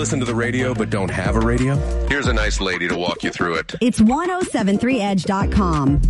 listen to the radio but don't have a radio? Here's a nice lady to walk you through it. It's 1073edge.com.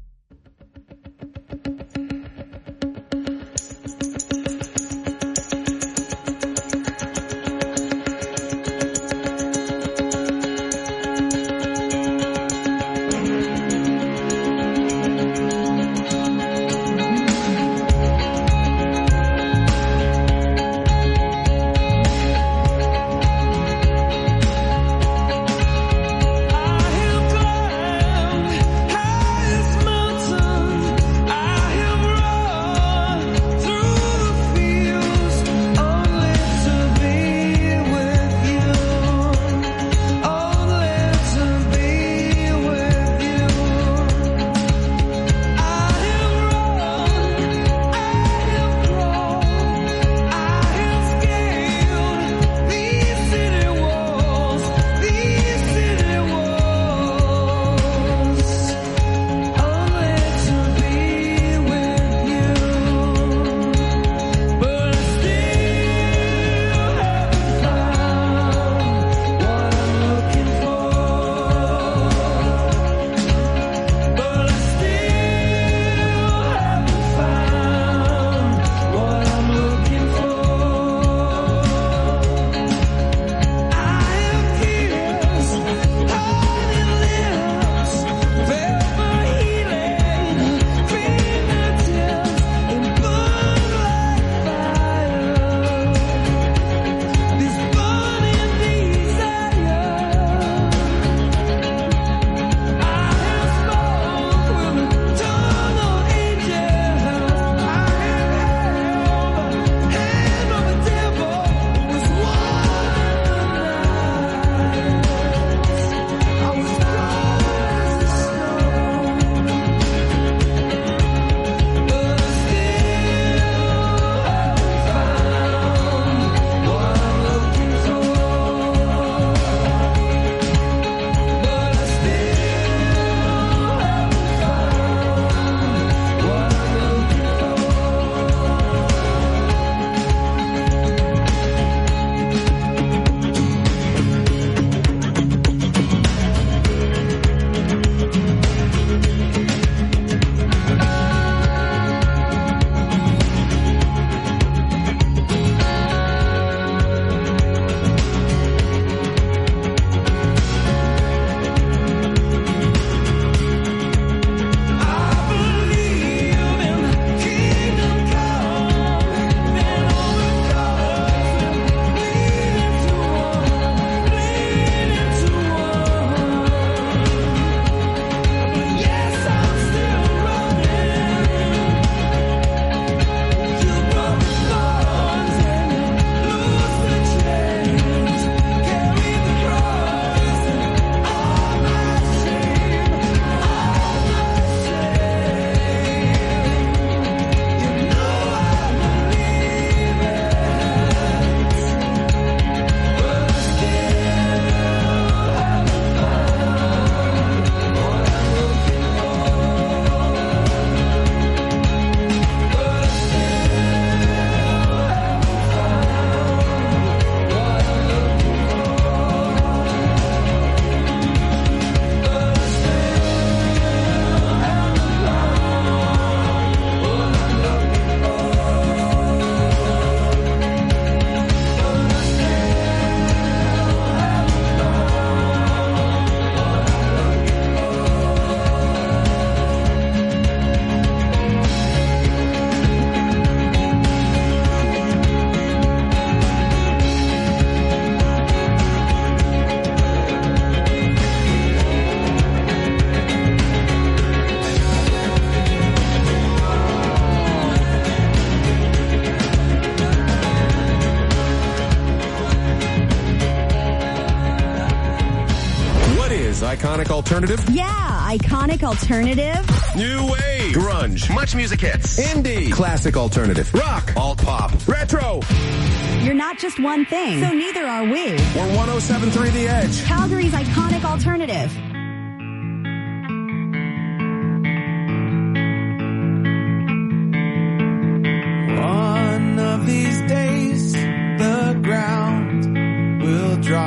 Iconic alternative? Yeah, iconic alternative. New wave. Grunge. Much music hits. Indie. Classic alternative. Rock. Alt pop. Retro. You're not just one thing, so neither are we. We're 107.3 The Edge. Calgary's iconic alternative. One of these days, the ground will drop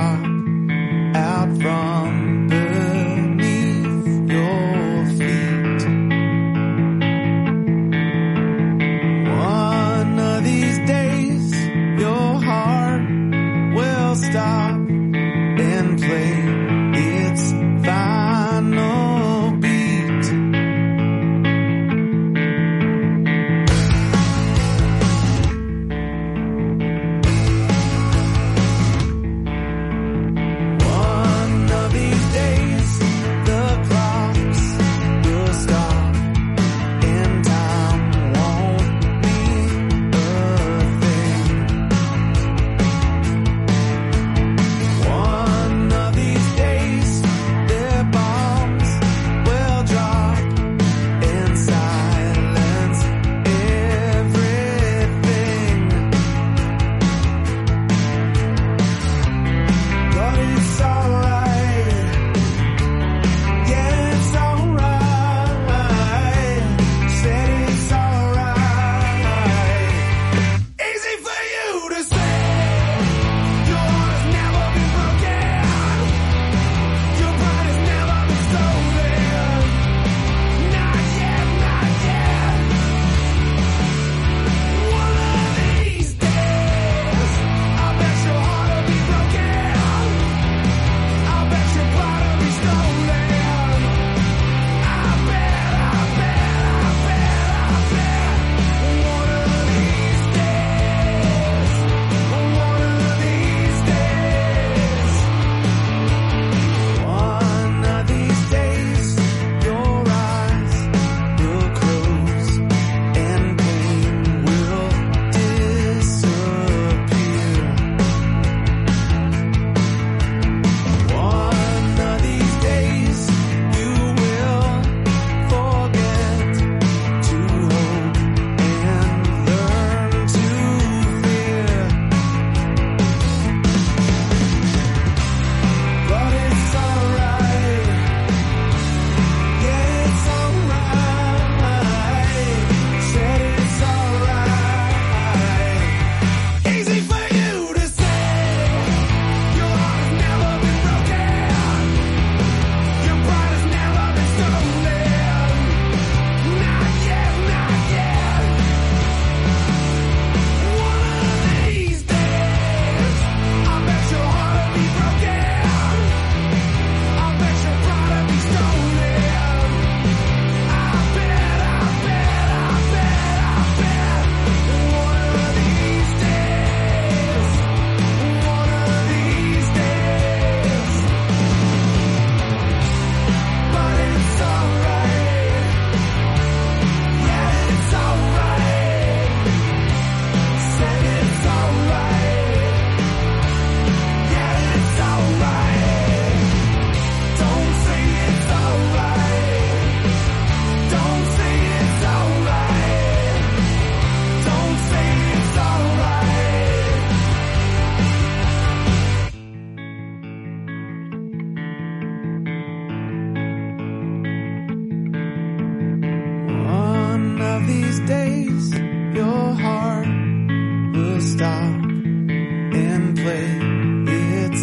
play its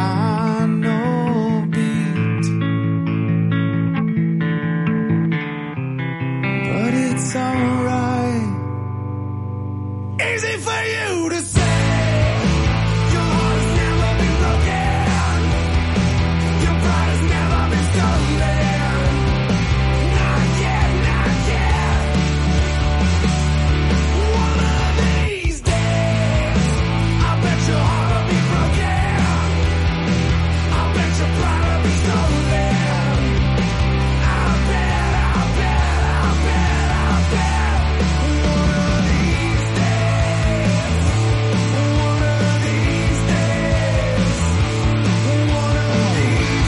final beat. But it's alright. Easy for you to say. Your heart has never been broken. Your pride has never been stolen. Not yet, not yet. One of these days, I bet your heart will be broken. I bet your pride will be stolen. I bet. One of these days. One of these days. One of these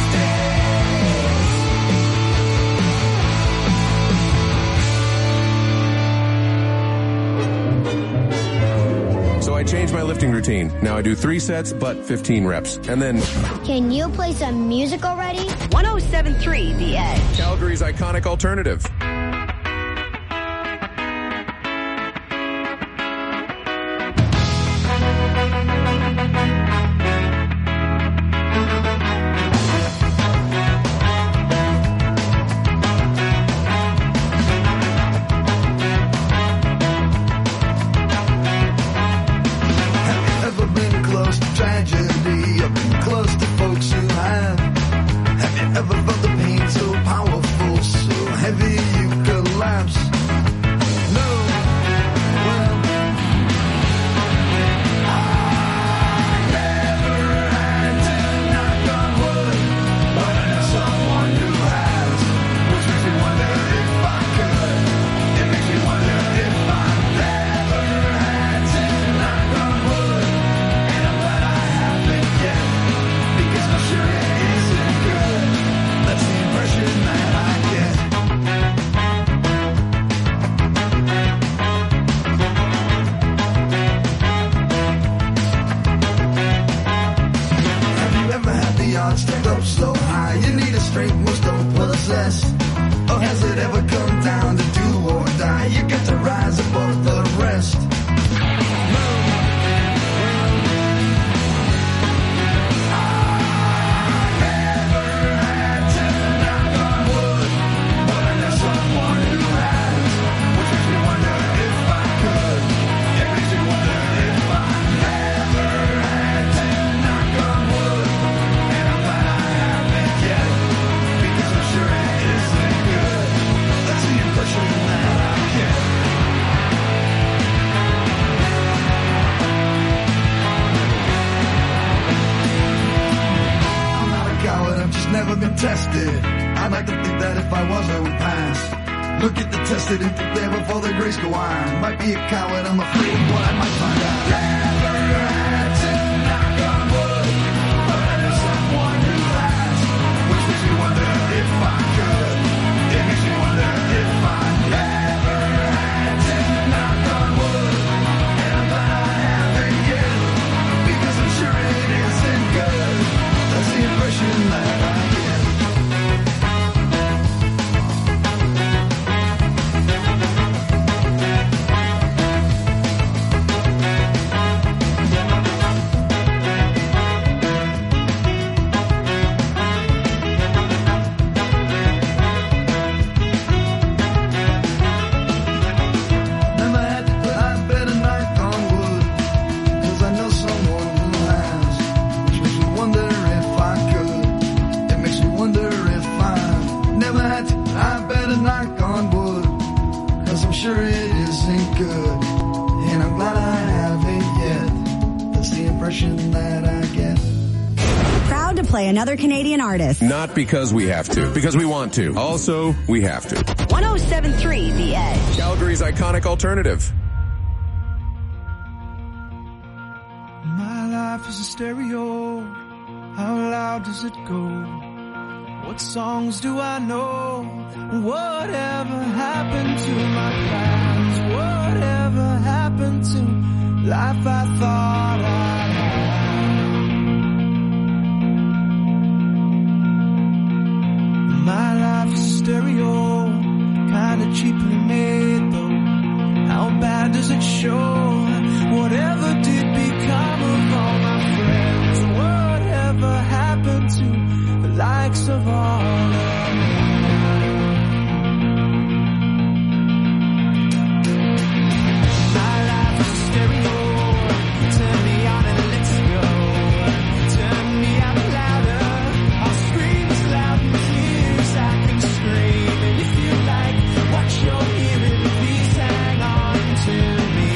So I changed my lifting routine. Now I do 3 sets, but 15 reps. And then Can you play some music already? 1073 The Edge. Calgary's iconic alternative. Ever been close to tragedy? I've been close to folks who have. Have you ever felt the pain so powerful, so heavy you collapse? No. Well, I never had to knock on wood, but I know someone who has, which makes me wonder if I could. It makes me wonder if I never had to knock on wood. And I'm glad I haven't yet, because I'm sure it isn't good. That's the impression that I get. Have you ever had the odds stacked up so high? You need a strength most don't possess. Or has it ever come down to do or die? You got to rise above the rest. I'm not a coward, I've just never been tested. I'd like to think that if I was, I would pass. Look at the tested and think there before the grace go on. Might be a coward, I'm afraid of what I might find out. Never had to knock on wood, but I know someone who has, which makes me wonder if I could. It makes me wonder if I never had to knock on wood, and I'm glad I haven't yet, because I'm sure it isn't good. That's the impression that I get. Never had to climb better knock on wood, 'cause I know someone who has, which makes me wonder if I could. It makes me wonder if I never had to climb better knock on wood, 'cause I'm sure it isn't good, and I'm glad I haven't yet. That's the impression that I get. Proud to play another Canadian artist. Not because we have to, because we want to. Also, we have to. 1073 The Edge. Calgary's iconic alternative. My life is a stereo. How loud does it go? What songs do I know? Whatever happened to my plans? Whatever happened to life I thought I'd have? My life is a stereo, kinda cheaply made though. How bad does it show? Whatever did become of all my friends? likes of all of my life is a stereo. Turn me on and let's go. Turn me up louder. I'll scream as loud and clear as I can scream. And if you like what you're hearing, please hang on to me.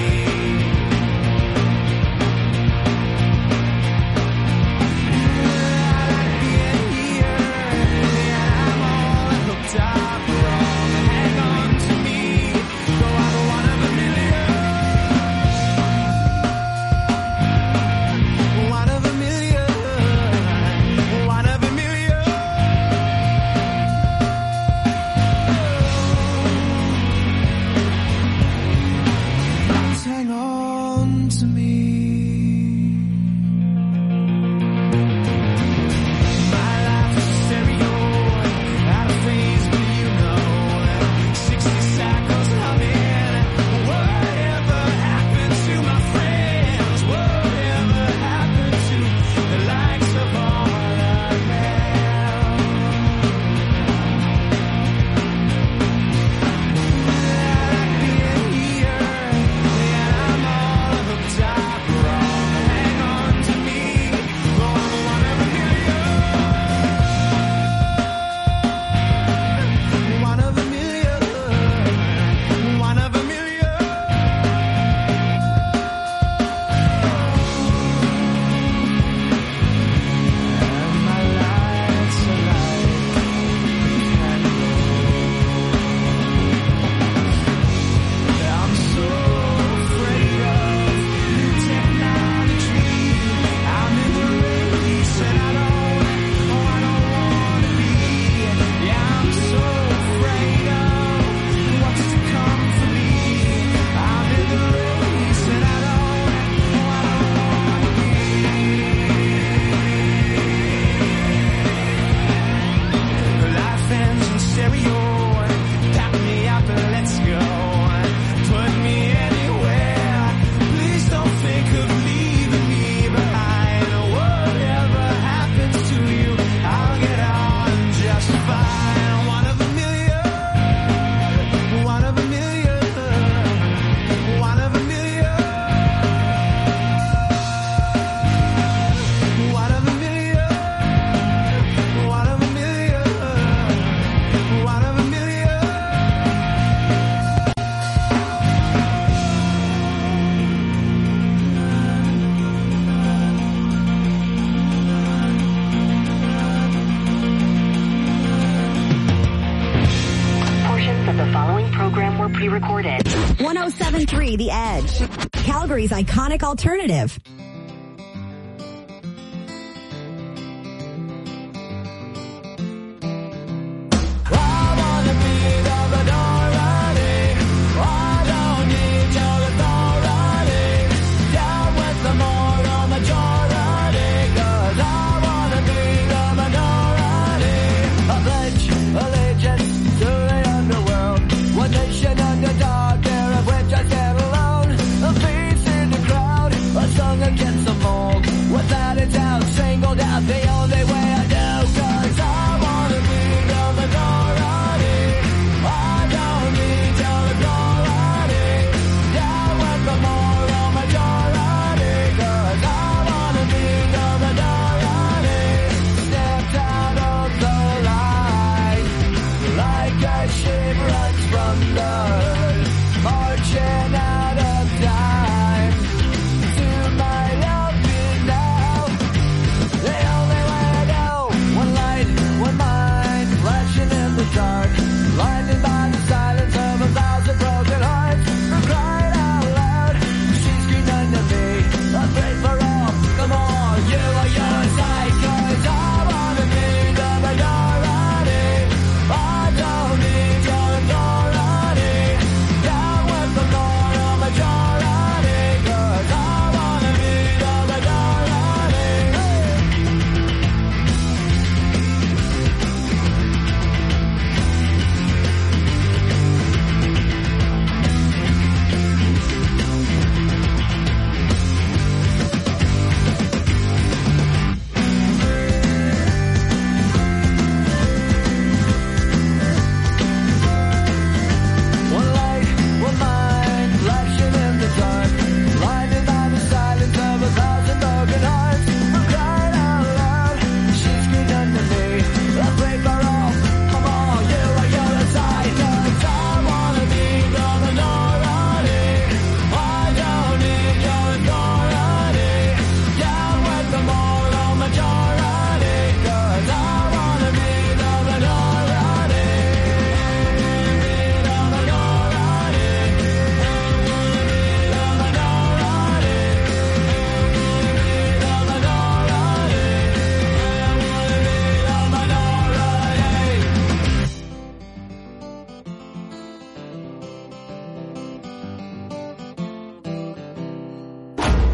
Pre-recorded. 107.3 The Edge, Calgary's iconic alternative. Against the mold, without a doubt, singled out the only way I know. 'Cause I wanna be the minority. I don't need your authority. Down with the moral majority. 'Cause I wanna be the minority. Stepped out of the line, like a ship runs from the herd, marching out of time. Dark, blinded by the silence of 1,000 broken hearts. For crying out loud, she screamed unto me, I pray for all, come on, you are your side. 'Cause I wanna be the minority. I don't need your authority.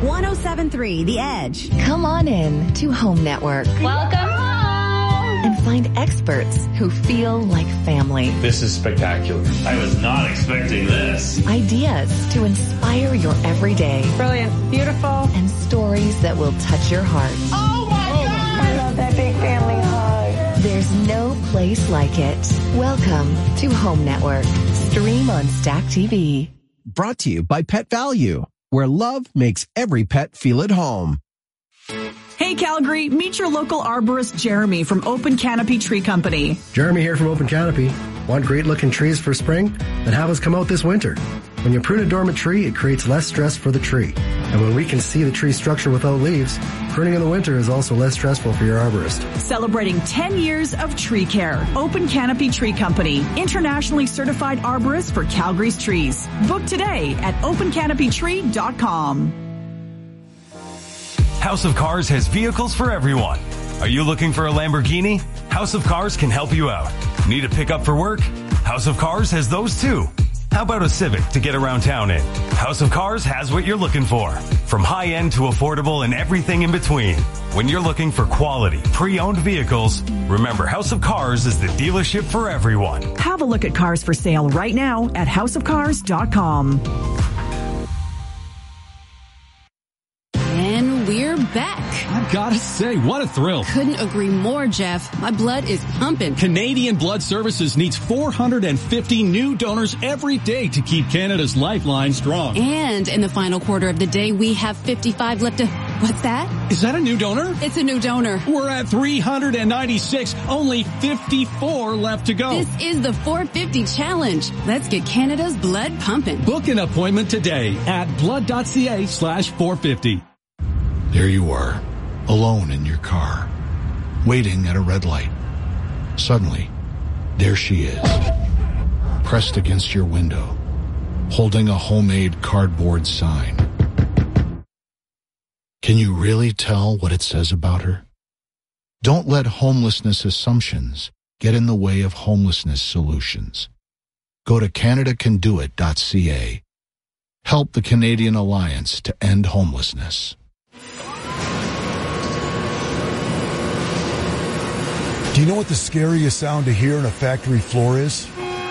107.3 The Edge. Come on in to Home Network. Welcome home. And find experts who feel like family. This is spectacular. I was not expecting this. Ideas to inspire your everyday. Brilliant. Beautiful. And stories that will touch your heart. Oh my God. I love that big family hug. There's no place like it. Welcome to Home Network. Stream on Stack TV. Brought to you by Pet Value, where love makes every pet feel at home. Hey Calgary, meet your local arborist Jeremy from Open Canopy Tree Company. Jeremy here from Open Canopy. Want great looking trees for spring? Then have us come out this winter. When you prune a dormant tree, it creates less stress for the tree. And when we can see the tree structure without leaves, pruning in the winter is also less stressful for your arborist. Celebrating 10 years of tree care. Open Canopy Tree Company, internationally certified arborist for Calgary's trees. Book today at opencanopytree.com. House of Cars has vehicles for everyone. Are you looking for a Lamborghini? House of Cars can help you out. Need a pickup for work? House of Cars has those too. How about a Civic to get around town in? House of Cars has what you're looking for. From high-end to affordable and everything in between. When you're looking for quality, pre-owned vehicles, remember House of Cars is the dealership for everyone. Have a look at cars for sale right now at houseofcars.com. And we're back. I've got to say, what a thrill. Couldn't agree more, Jeff. My blood is pumping. Canadian Blood Services needs 450 new donors every day to keep Canada's lifeline strong. And in the final quarter of the day, we have 55 left to... What's that? Is that a new donor? It's a new donor. We're at 396. Only 54 left to go. This is the 450 challenge. Let's get Canada's blood pumping. Book an appointment today at blood.ca/450. There you are, alone in your car, waiting at a red light. Suddenly, there she is, pressed against your window, holding a homemade cardboard sign. Can you really tell what it says about her? Don't let homelessness assumptions get in the way of homelessness solutions. Go to CanadaCanDoIt.ca. Help the Canadian Alliance to end homelessness. Do you know what the scariest sound to hear on a factory floor is?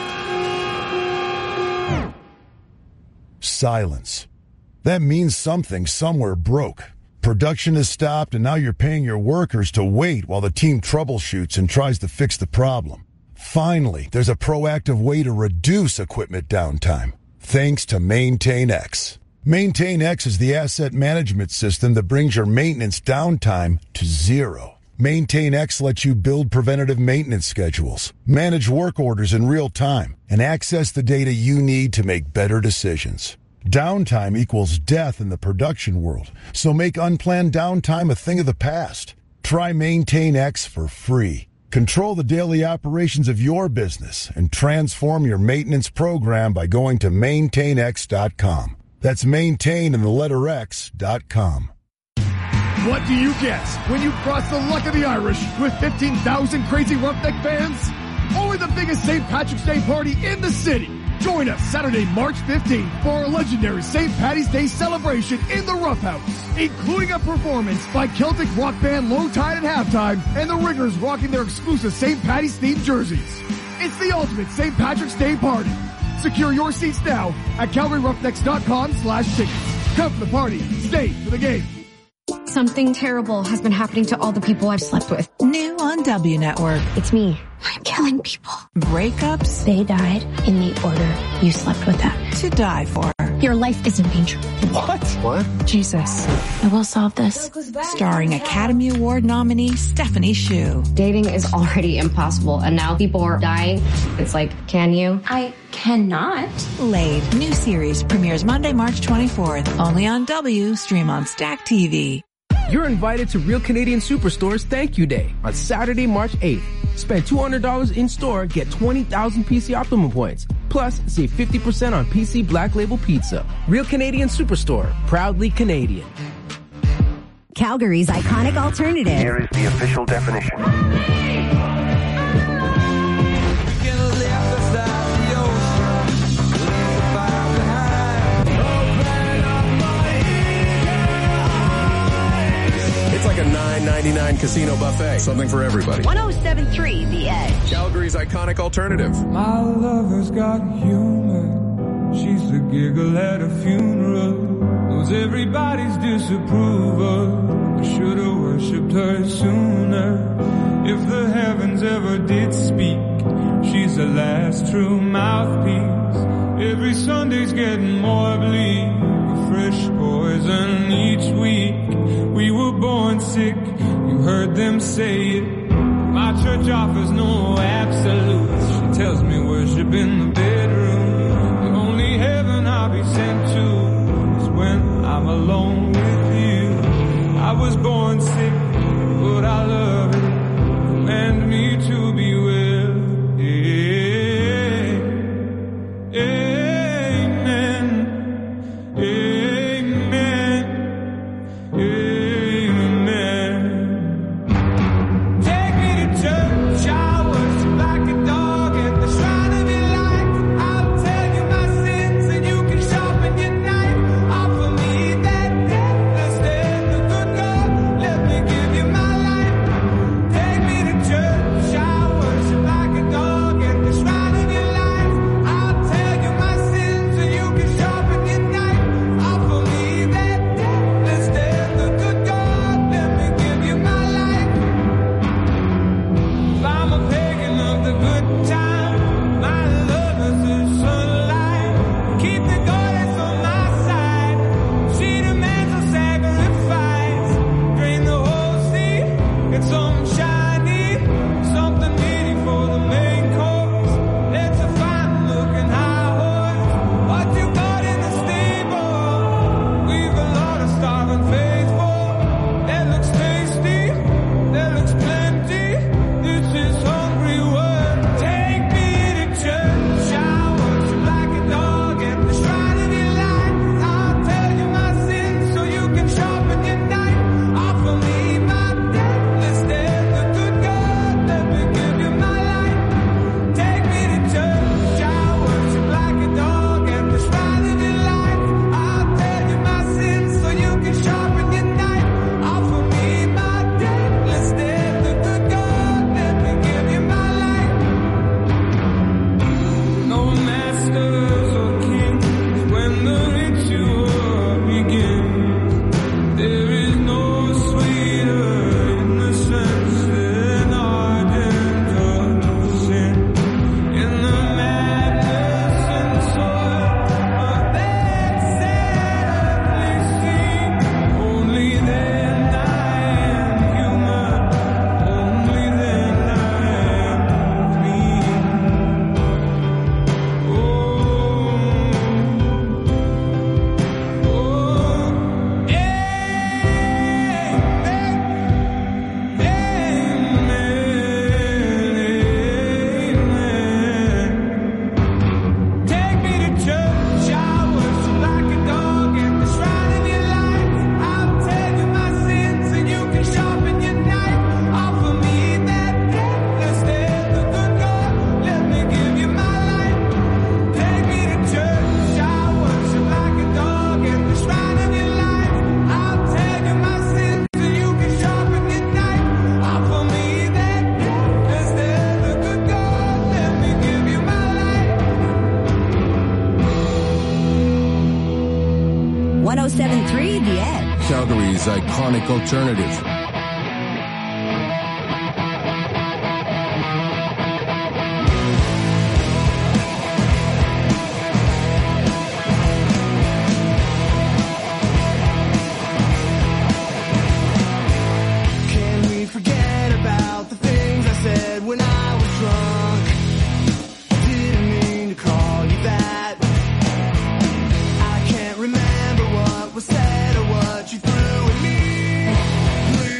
Silence. That means something somewhere broke. Production has stopped, and now you're paying your workers to wait while the team troubleshoots and tries to fix the problem. Finally, there's a proactive way to reduce equipment downtime, thanks to MaintainX. MaintainX is the asset management system that brings your maintenance downtime to zero. MaintainX lets you build preventative maintenance schedules, manage work orders in real time, and access the data you need to make better decisions. Downtime equals death in the production world, so make unplanned downtime a thing of the past. Try MaintainX for free. Control the daily operations of your business and transform your maintenance program by going to maintainx.com. That's maintain and the letter X.com. What do you get when you cross the luck of the Irish with 15,000 crazy Roughneck fans? Only the biggest St. Patrick's Day party in the city. Join us Saturday, March 15th for our legendary St. Paddy's Day celebration in the Rough House, including a performance by Celtic rock band Low Tide at halftime and the Riggers rocking their exclusive St. Paddy's themed jerseys. It's the ultimate St. Patrick's Day party. Secure your seats now at CalgaryRoughnecks.com/tickets. Come for the party, stay for the game. Something terrible has been happening to all the people I've slept with. New on W Network. It's me. I'm killing people. Breakups. They died in the order you slept with them. To die for. Your life is in danger. What? Jesus. I will solve this. Starring Academy Award nominee Stephanie Hsu. Dating is already impossible, and now people are dying. It's like, can you? I cannot. Laid. New series premieres Monday, March 24th. Only on W. Stream on Stack TV. You're invited to Real Canadian Superstore's Thank You Day on Saturday, March 8th. Spend $200 in store, get 20,000 PC Optimum points. Plus, save 50% on PC Black Label Pizza. Real Canadian Superstore, proudly Canadian. Calgary's iconic alternative. Here is the official definition. casino buffet. Something for everybody. 107.3 The Edge. Calgary's iconic alternative. My lover's got humor. She's the giggle at a funeral. Knows everybody's disapproval. I should have worshipped her sooner. If the heavens ever did speak, she's the last true mouthpiece. Every Sunday's getting more bleak. Fresh poison each week. We were born sick, you heard them say it. My church offers no absolutes. She tells me worship in the bedroom. The only heaven I'll be sent to is when I'm alone with you. I was born sick, but I love it. Command me to be well. Amen. Amen. Amen. Take me to church, I worship like a dog at the shrine of your light. I'll tell you my sins and you can sharpen your knife. Offer me that deathless death, the good God, let me give you my life. Take me to church, I worship like a dog at the shrine of your light. I'll tell you my sins and you can sharpen your knife. Offer me that deathless death, the good God, let me give you my life. If I'm a pagan of the good time, my love is the sunlight. Keep the goddess on my side. She demands a sacrifice. Drain the whole sea, get some shiny, something meaty for the main course. Let's a fine looking high horse. What you got in the stable? We've a lot of starving faithful. That looks tasty, that looks plenty. This is hungry work. Take me to church, I worship like a dog at the shrine of your light. I'll tell you my sins so you can sharpen your knife. Offer me my deathless death, the good God, let me give you my life. Take me to church, I worship like a dog at the shrine of your light. I'll tell you my sins so you can sharpen your knife. Offer me my deathless death, the good God, let me give you my life. No masters or kings when the ritual begins. There is no sweeter innocence than ardent of sin. In the madness and soil of that sadly scene, only then I am human. Only then I am clean. Oh, take me to church, I worship like a dog at the shrine of your light. I'll tell you my sins and you can sharpen your knife. Offer me that deathless death, the good God, let me give you my life. Take me to church, I worship like a dog at the shrine of your light. I'll tell you my sins and you can sharpen your knife. Offer me that deathless death, the good God, let me give you my life. 107.3 The Edge. Calgary's iconic alternative. Can we forget about the things I said when I was drunk? I didn't mean to call you that. I can't remember what was said or what you threw at me.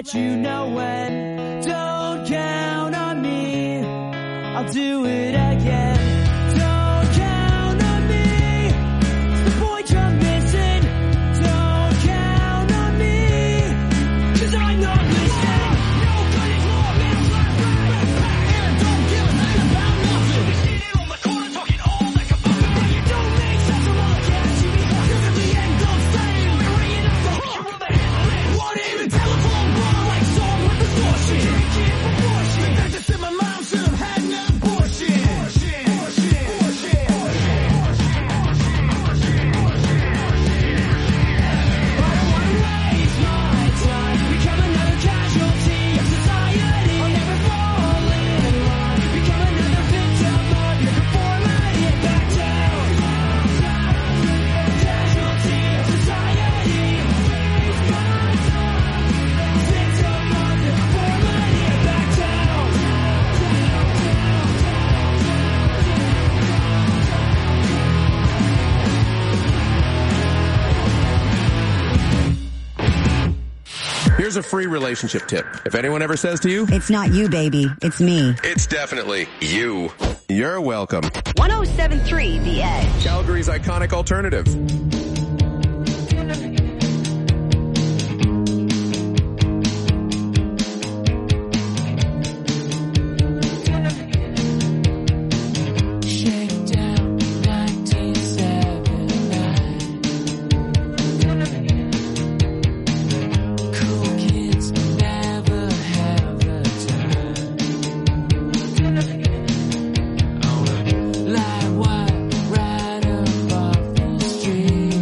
let you know when. Don't count on me, I'll do it again. Don't count on me, it's the point you're missing. Don't count on me, 'cause I'm not listening. No good is more, middle class, right, and don't give a shit about nothing. We see it on the corner talking all like a fucker. You don't make sense of all the cash you be talking. 'Cause at the end of saying we're ringing up the hook. Won't even telephone bar like song with distortion. Drinking proportion. The dentist in my mom should have had an abortion. I don't wanna waste my time, become another casualty of society. I'll never fall in line, become another victim of your conformity. Back down, casualty of society. Victim of your conformity. Back down. Here's a free relationship tip. If anyone ever says to you, It's not you, baby. It's me. it's definitely you. You're welcome. 1073 The Edge. Calgary's iconic alternative. Shakedown 1979. Cool kids never have the time. On a light wire right above the street.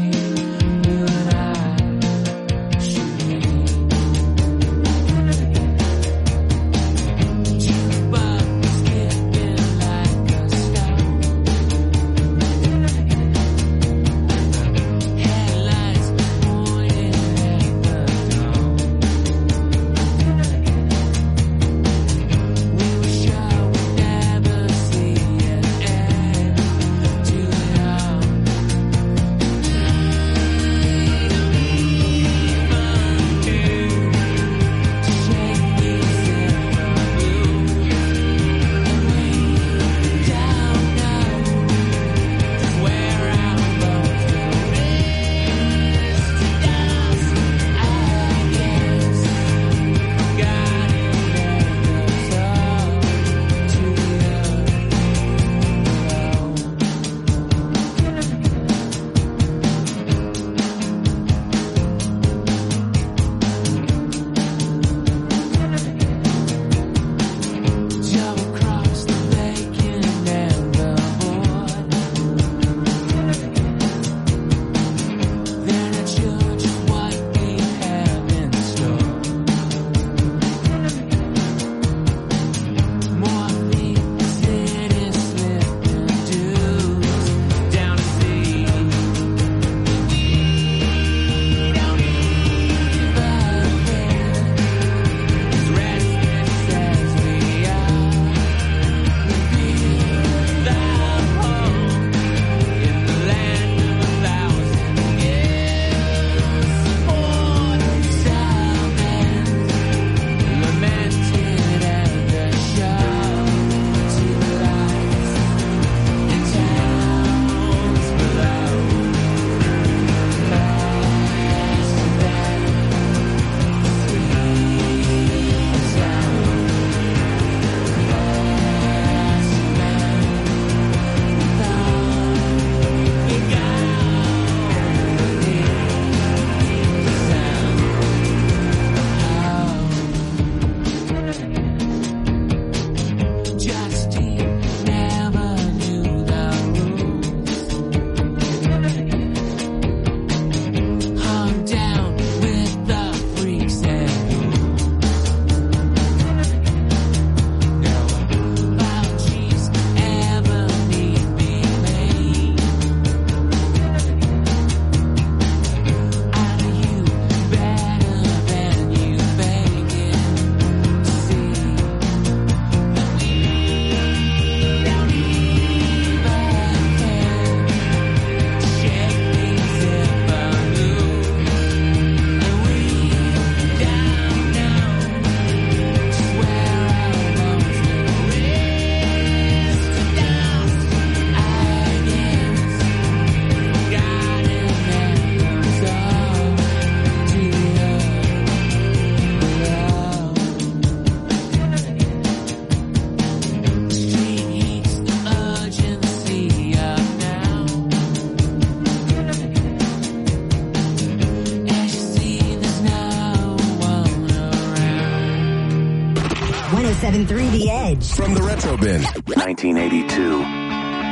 107.3 The Edge. From the Retro Bin. 1982.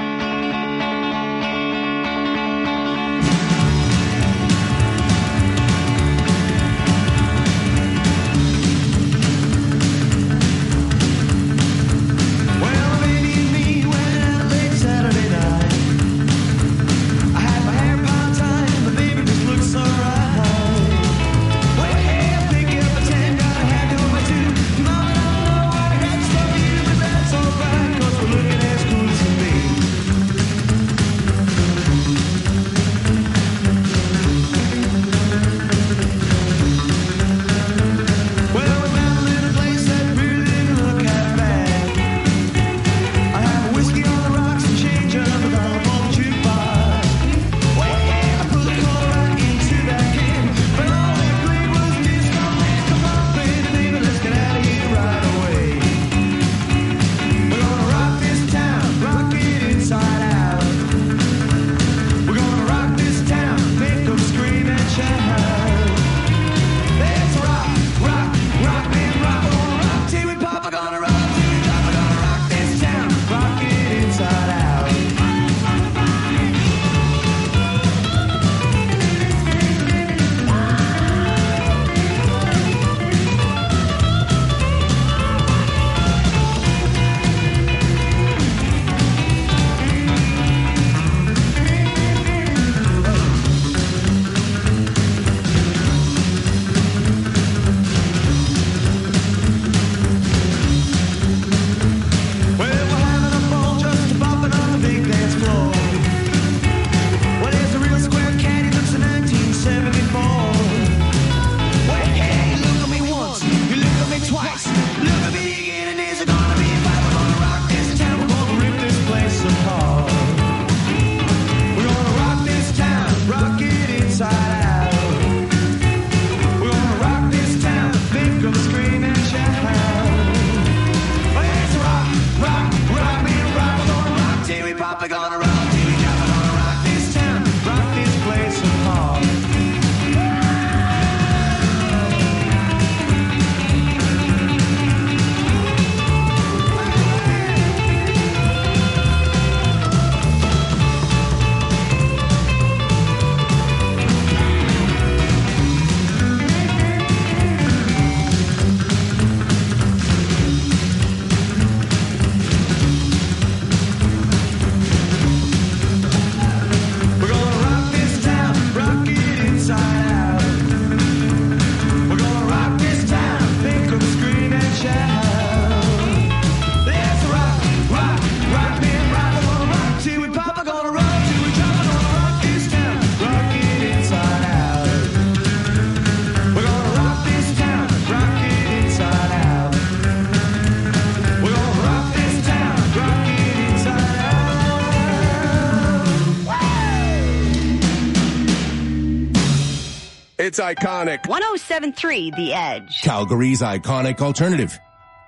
It's iconic. 107.3 The Edge. Calgary's iconic alternative.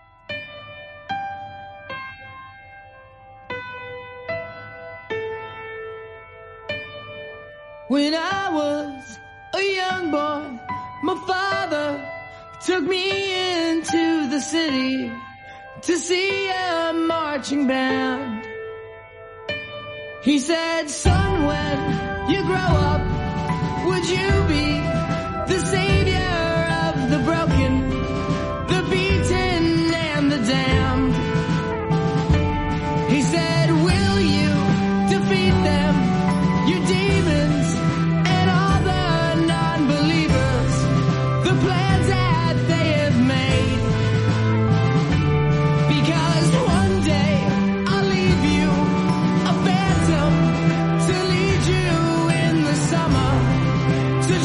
When I was a young boy, my father took me into the city to see a marching band. He said, son, when you grow up, would you be the savior of the broken, the beaten, and the damned? He said, will you defeat them, your demons, and all the non-believers, the plans that they have made? Because one day I'll leave you a phantom to lead you in the summer, to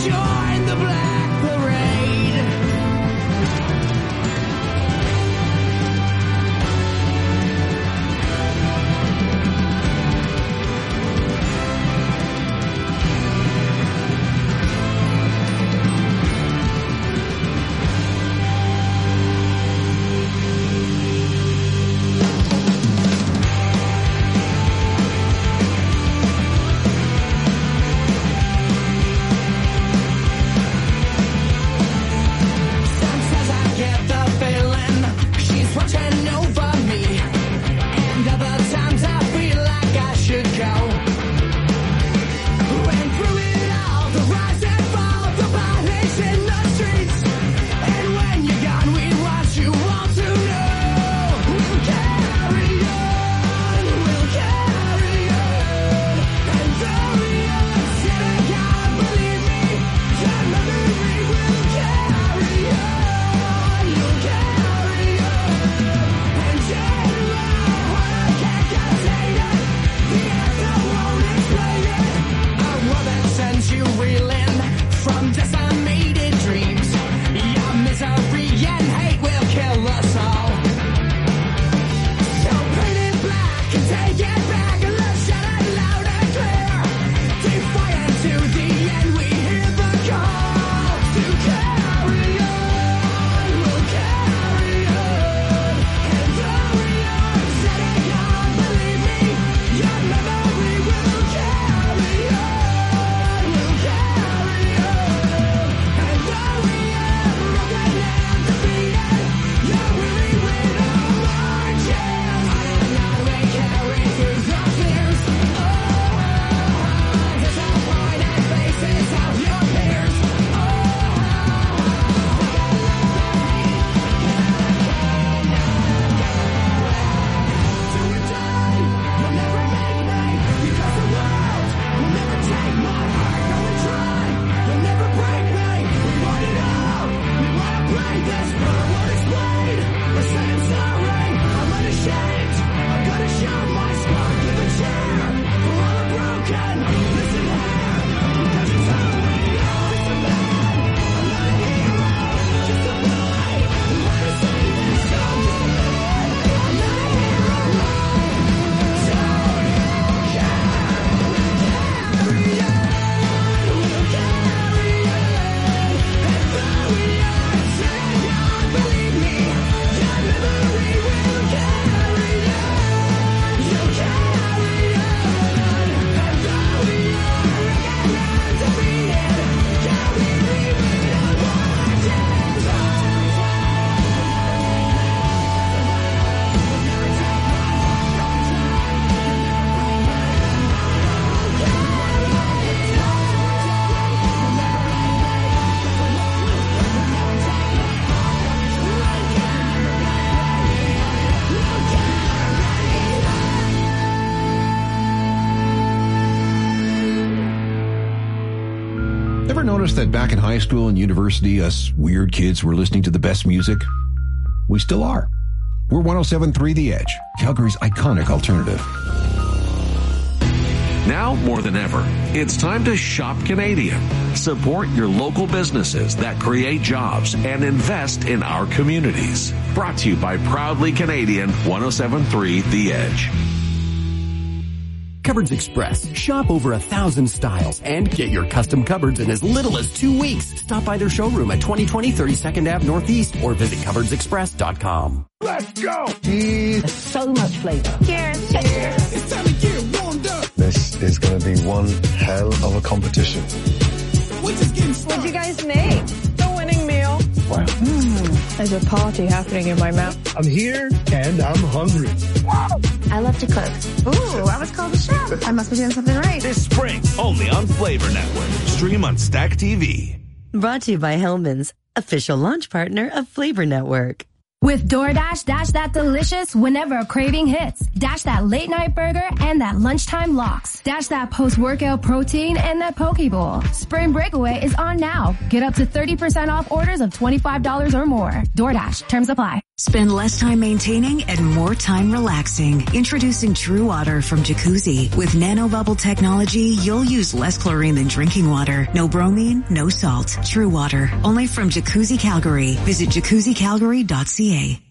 Ever notice that back in high school and university, us weird kids were listening to the best music? We still are. We're 107.3 The Edge, Calgary's iconic alternative. Now more than ever, it's time to shop Canadian. Support your local businesses that create jobs and invest in our communities. Brought to you by Proudly Canadian 107.3 The Edge. Cupboards Express. Shop over 1,000 styles and get your custom cupboards in as little as 2 weeks. Stop by their showroom at 2020 32nd Ave Northeast or visit cupboardsexpress.com. Let's go! There's so much flavor. Cheers. Cheers. It's time to get warmed up. This is going to be one hell of a competition. What'd you guys make? The winning meal. Wow. There's a party happening in my mouth. I'm here and I'm hungry. I love to cook. Ooh, I was called a chef. I must be doing something right. This spring, only on Flavor Network. Stream on Stack TV. Brought to you by Hellman's, official launch partner of Flavor Network. With DoorDash, dash that delicious whenever a craving hits. Dash that late night burger and that lunchtime lox. Dash that post-workout protein and that poke bowl. Spring Breakaway is on now. Get up to 30% off orders of $25 or more. DoorDash, terms apply. Spend less time maintaining and more time relaxing. Introducing True Water from Jacuzzi. With nanobubble technology, you'll use less chlorine than drinking water. No bromine, no salt. True Water. Only from Jacuzzi Calgary. Visit jacuzzicalgary.ca.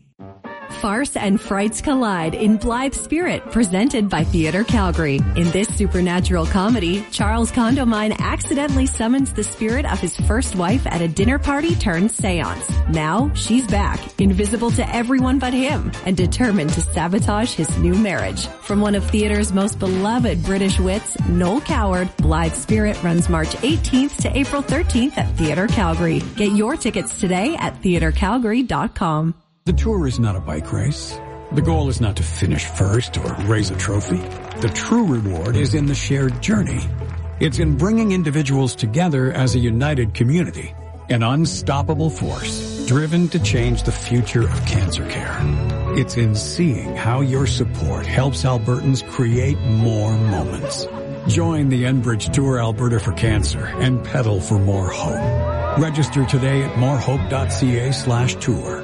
Farce and frights collide in Blithe Spirit, presented by Theatre Calgary. In this supernatural comedy, Charles Condomine accidentally summons the spirit of his first wife at a dinner party turned seance. Now, she's back, invisible to everyone but him, and determined to sabotage his new marriage. From one of theatre's most beloved British wits, Noel Coward, Blithe Spirit runs March 18th to April 13th at Theatre Calgary. Get your tickets today at theatrecalgary.com. The tour is not a bike race. The goal is not to finish first or raise a trophy. The true reward is in the shared journey. It's in bringing individuals together as a united community, an unstoppable force driven to change the future of cancer care. It's in seeing how your support helps Albertans create more moments. Join the Enbridge Tour Alberta for Cancer and pedal for more hope. Register today at morehope.ca/tour.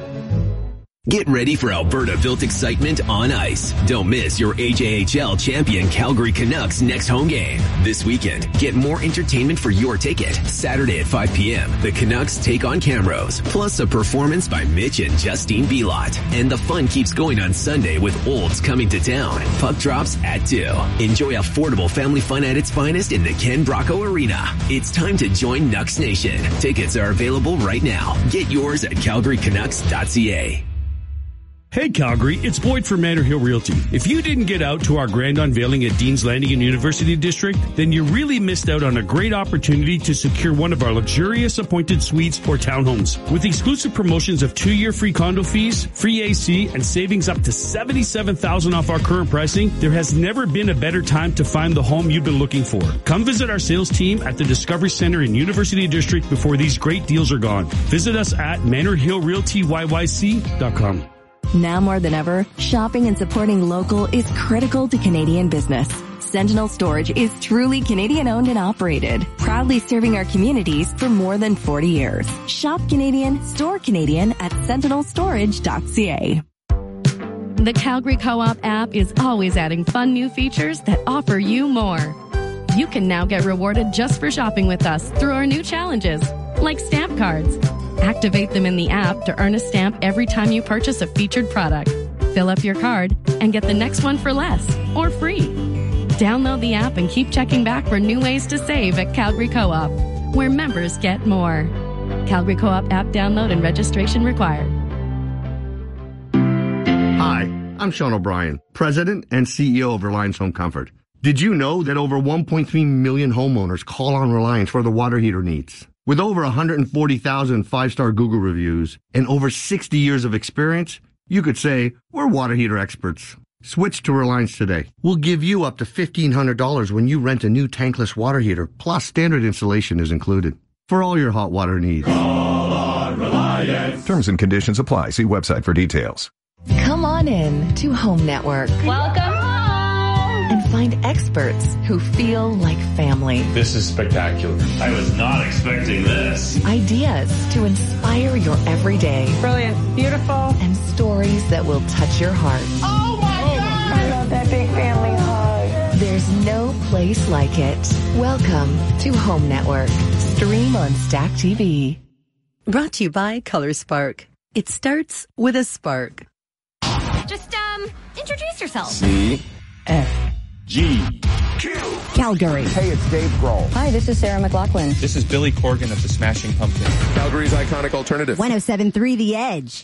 Get ready for Alberta-built excitement on ice. Don't miss your AJHL champion Calgary Canucks next home game. This weekend, get more entertainment for your ticket. Saturday at 5 p.m., the Canucks take on Camrose, plus a performance by Mitch and Justine Belot. And the fun keeps going on Sunday with Olds coming to town. Puck drops at 2. Enjoy affordable family fun at its finest in the Ken Brocco Arena. It's time to join Nucks Nation. Tickets are available right now. Get yours at calgarycanucks.ca. Hey Calgary, it's Boyd from Manor Hill Realty. If you didn't get out to our grand unveiling at Dean's Landing in University District, then you really missed out on a great opportunity to secure one of our luxurious appointed suites or townhomes. With exclusive promotions of 2-year free condo fees, free AC, and savings up to $77,000 off our current pricing, there has never been a better time to find the home you've been looking for. Come visit our sales team at the Discovery Center in University District before these great deals are gone. Visit us at ManorHillRealtyYYC.com. Now more than ever, shopping and supporting local is critical to Canadian business. Sentinel Storage is truly Canadian owned and operated, proudly serving our communities for more than 40 years. Shop Canadian, store Canadian at sentinelstorage.ca. The Calgary Co-op app is always adding fun new features that offer you more. You can now get rewarded just for shopping with us through our new challenges, like stamp cards. Activate them in the app to earn a stamp every time you purchase a featured product. Fill up your card and get the next one for less or free. Download the app and keep checking back for new ways to save at Calgary Co-op, where members get more. Calgary Co-op app download and registration required. Hi, I'm Sean O'Brien, President and CEO of Reliance Home Comfort. Did you know that over 1.3 million homeowners call on Reliance for their water heater needs? With over 140,000 5-star Google reviews and over 60 years of experience, you could say we're water heater experts. Switch to Reliance today. We'll give you up to $1,500 when you rent a new tankless water heater, plus standard installation is included. For all your hot water needs. Call on Reliance. Terms and conditions apply. See website for details. Come on in to Home Network. Welcome home. And Find experts who feel like family. This is spectacular. I was not expecting this. Ideas to inspire your everyday. Brilliant. Beautiful. And stories that will touch your heart. Oh my God! I love that big family hug. There's no place like it. Welcome to Home Network. Stream on Stack TV. Brought to you by Color Spark. It starts with a spark. Just, introduce yourself. C-F-G. Calgary. Hey, it's Dave Grohl. Hi, this is Sarah McLachlan. This is Billy Corgan of the Smashing Pumpkins. Calgary's iconic alternative. 107.3 The Edge.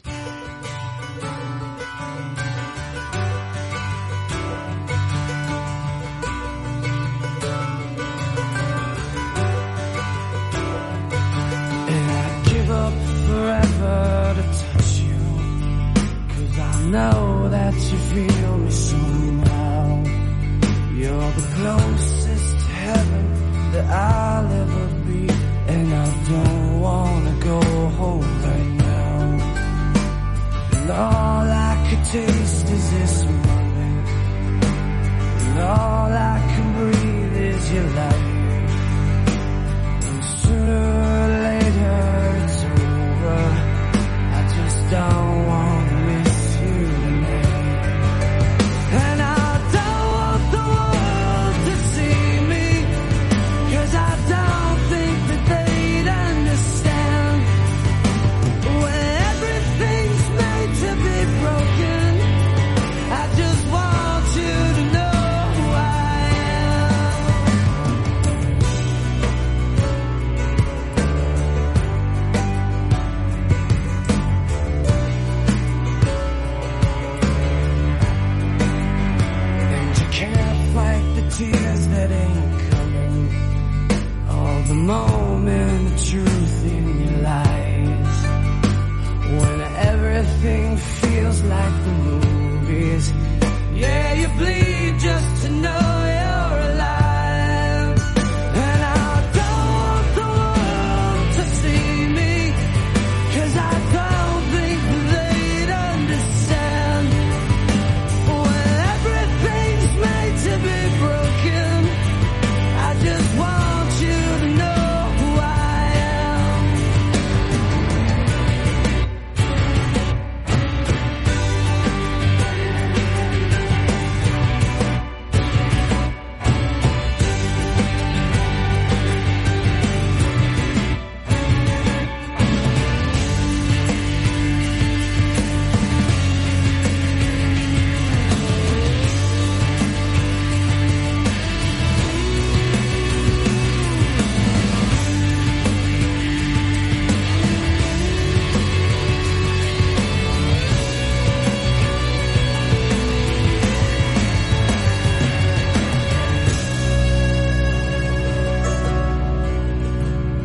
Forever to touch you, 'cause I know that you feel me somehow. You're the closest to heaven that I'll ever be, and I don't wanna go home right now. And all I could taste is this moment, and all I can breathe is your light. And sooner or later it's over. I just don't want to miss you tonight. And I don't want the world to see me, 'cause I don't think that they'd understand. When everything's made to be broken, I just want you to know who I tears that ain't coming, all the moments